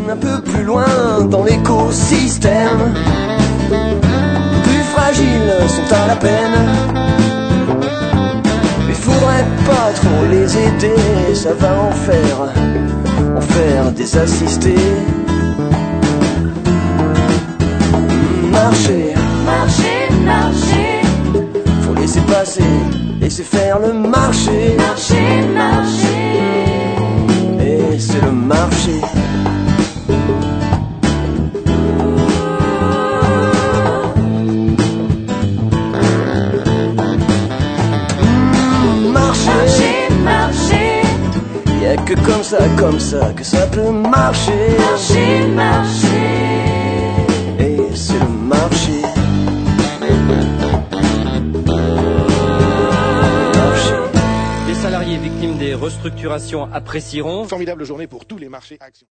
Un peu plus loin dans l'écosystème, plus fragiles sont à la peine. Mais faudrait pas trop les aider, ça va en faire des assistés. Marcher, Marcher, marcher, faut laisser passer, laisser faire le marché. marcher, marcher. Et c'est le marché. Marcher, marcher, Y'a que comme ça que ça peut marcher. marcher, marcher. Et c'est le marché. Les salariés victimes des restructurations apprécieront. Formidable journée pour tous les marchés actions.